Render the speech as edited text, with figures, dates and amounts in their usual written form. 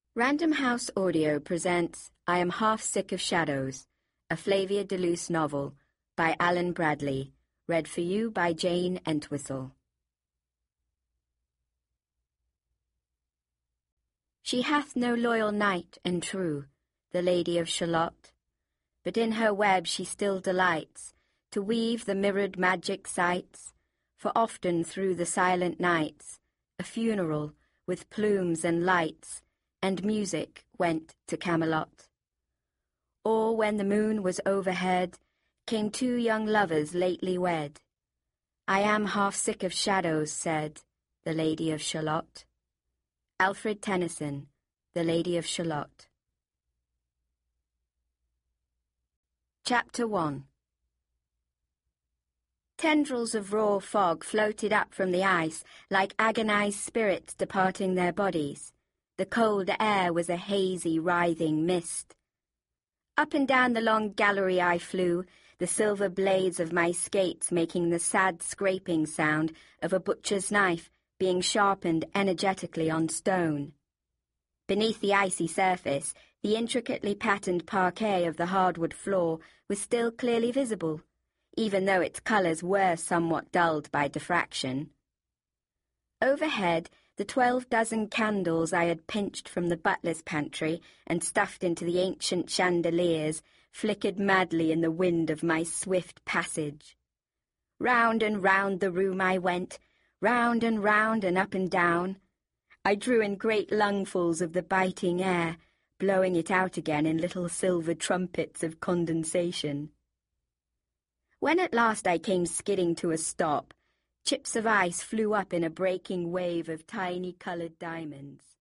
Random House Audio presents I Am Half Sick of Shadows, a Flavia de Luce novel by Alan Bradley, read for you by Jane Entwistle. She hath no loyal knight and true, the Lady of Shalott, but in her web she still delights to weave the mirrored magic sights, for often through the silent nights a funeral with plumes and lights and music went to Camelot. Or when the moon was overhead, came two young lovers lately wed. I am half sick of shadows, said the Lady of Shalott. Alfred Tennyson, The Lady of Shalott. Chapter 1. Tendrils of raw fog floated up from the ice like agonized spirits departing their bodies. The cold air was a hazy, writhing mist. Up and down the long gallery I flew, the silver blades of my skates making the sad scraping sound of a butcher's knife being sharpened energetically on stone. Beneath the icy surface, the intricately patterned parquet of the hardwood floor was still clearly visible, even though its colours were somewhat dulled by diffraction. Overhead, the 12 dozen candles I had pinched from the butler's pantry and stuffed into the ancient chandeliers flickered madly in the wind of my swift passage. Round and round the room I went, round and up and down. I drew in great lungfuls of the biting air, blowing it out again in little silver trumpets of condensation. When at last I came skidding to a stop, chips of ice flew up in a breaking wave of tiny coloured diamonds.